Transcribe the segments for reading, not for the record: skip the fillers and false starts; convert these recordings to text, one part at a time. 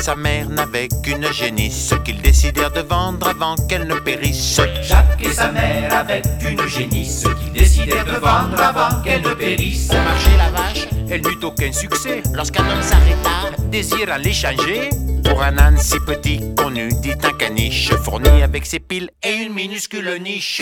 sa mère n'avaient qu'une génisse qu'ils décidèrent de vendre avant qu'elle ne périsse. Jacques et sa mère avaient une génisse qu'ils décidèrent de vendre avant qu'elle ne périsse. Pour marcher la vache, Elle n'eut aucun succès, lorsqu'un homme s'arrêta, désirant l'échanger. Pour un âne si petit qu'on eût dit un caniche, fourni avec ses piles et une minuscule niche.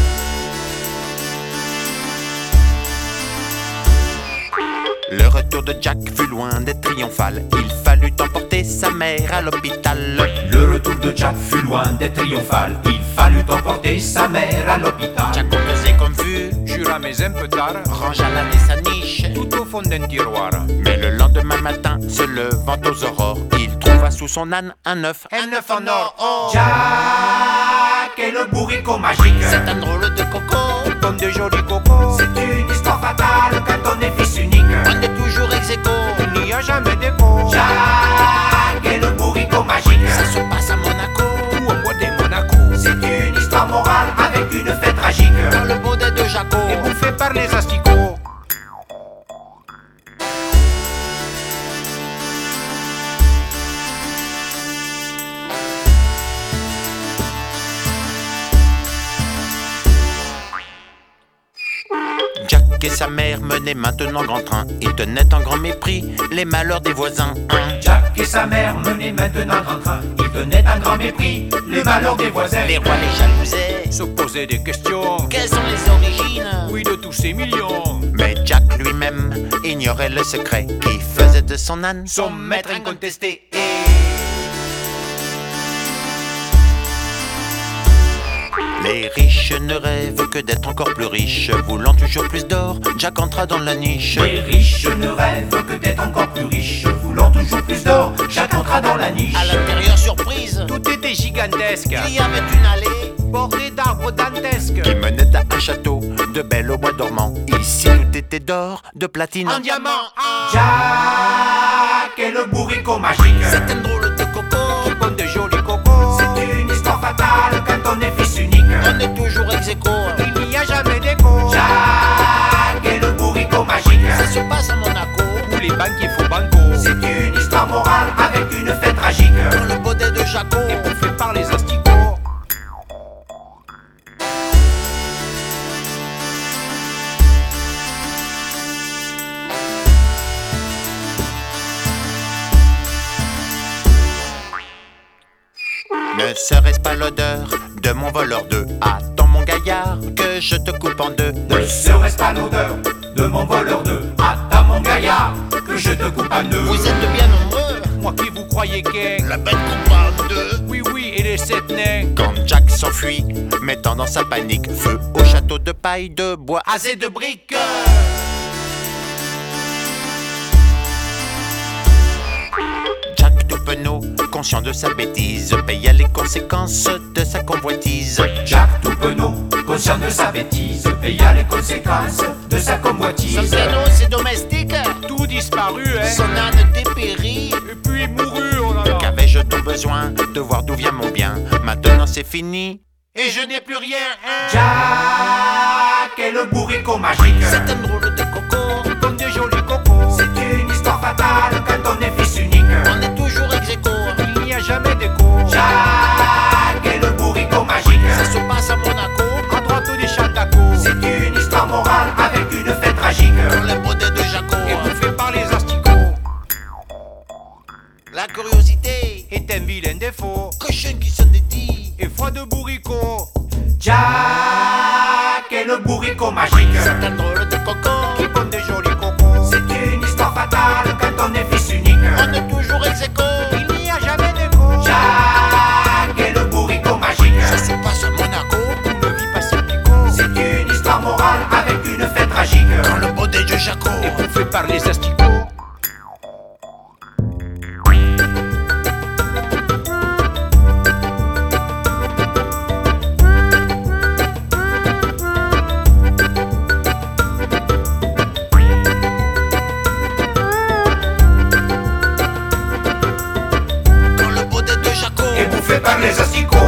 Le retour de Jack fut loin d'être triomphal. Il fallut emporter sa mère à l'hôpital. Le retour de Jack fut loin d'être triomphal. Il fallut emporter sa mère à l'hôpital. Jack faisait comme vu, Jura mais un peu tard, rangea l'âne et sa niche. tout au fond d'un tiroir. Mais le lendemain matin, se levant aux aurores, il trouva sous son âne un œuf. Un œuf en or, oh. Jack et le bourricot magique. C'est un drôle de coco, Comme de jolis cocos, C'est une histoire fatale quand on est fils unique. on est toujours ex aequo. il n'y a jamais d'écho. Jack et le bourricot magique. Ça se passe à Monaco, Ou au bois des Monaco, C'est une histoire morale avec une fin tragique. dans le baudet de Jaco. bouffé par les asticots. Jack et sa mère menaient maintenant grand train. Ils tenaient en grand mépris les malheurs des voisins. Jack et sa mère menaient maintenant grand train. Ils tenaient un grand mépris les malheurs des voisins. Les rois les jalousaient. Se poser des questions, Quelles sont les origines? oui de tous ces millions. Mais Jack lui-même ignorait le secret qui faisait de son âne Son maître incontesté. Les riches ne rêvent que d'être encore plus riches. Voulant toujours plus d'or, Jack entra dans la niche. Les riches ne rêvent que d'être encore plus riches. Voulant toujours plus d'or, Jack entra dans la niche. À l'intérieur, surprise, Tout était gigantesque, il y avait une allée. bordé d'arbres dantesques. Qui menait à un château de belle au bois dormant. Ici tout était d'or, de platine. En diamant, ah. Jack et le bourricot magique. C'est un drôle de coco, Comme de jolis cocos, C'est une histoire fatale quand on est fils unique. on est toujours ex aequo. il n'y a jamais d'écho. Jack et le bourricot magique. Ça se passe à Monaco, Où les banquiers font banco, C'est une histoire morale avec une fin tragique. dans le baudet de Jaco. bouffé par les asticots. Ne serait-ce pas l'odeur de mon voleur d'œufs? Attends mon gaillard que je te coupe en deux. Ne serait-ce pas l'odeur de mon voleur d'œufs? Attends mon gaillard que je te coupe en deux. Vous êtes bien nombreux, Moi qui vous croyais qu'un, la bête coupe en deux. oui oui et les sept nains. Quand Jack s'enfuit, mettant dans sa panique feu au château de paille, de bois, Assez de briques. Jack tout penaud, conscient de sa bêtise, paya les conséquences de sa convoitise. Jack tout penaud, conscient de sa bêtise, paya les conséquences de sa Son convoitise. piano, c'est domestique. Tout disparu, Son hein. âne dépérit. Et puis mouru, oh là là. Qu'avais-je donc besoin de voir d'où vient mon bien? Maintenant c'est fini. Et je n'ai plus rien, hein. Jack et le bourricot magique. C'est un drôle de coco, Comme de jolis cocos, C'est une histoire fatale quand on est fils unique. on est toujours ex aequo. il n'y a jamais d'écho. Jack et le bourricot magique. Ça se passe à Monaco, À droite des chatacos, C'est une histoire morale avec une fin tragique. dans le baudet de Jaco. bouffé par les asticots. La curiosité, Est un vilain défaut, cochon qui s'en dédie. et foi de bourricot. Jack et le bourricot magique. C'est un drôle de coco, Comme de jolis cocos, C'est une histoire fatale quand on est fils unique. on est toujours ex aequo. il n'y a jamais d'écho. Jack et le bourricot magique. Ça se passe à Monaco, Une vie pacifico, C'est une histoire morale avec une fin tragique. dans le baudet de Jaco. bouffé par les asticots. Dans le baudet de Jaco. Bouffé par les asticots.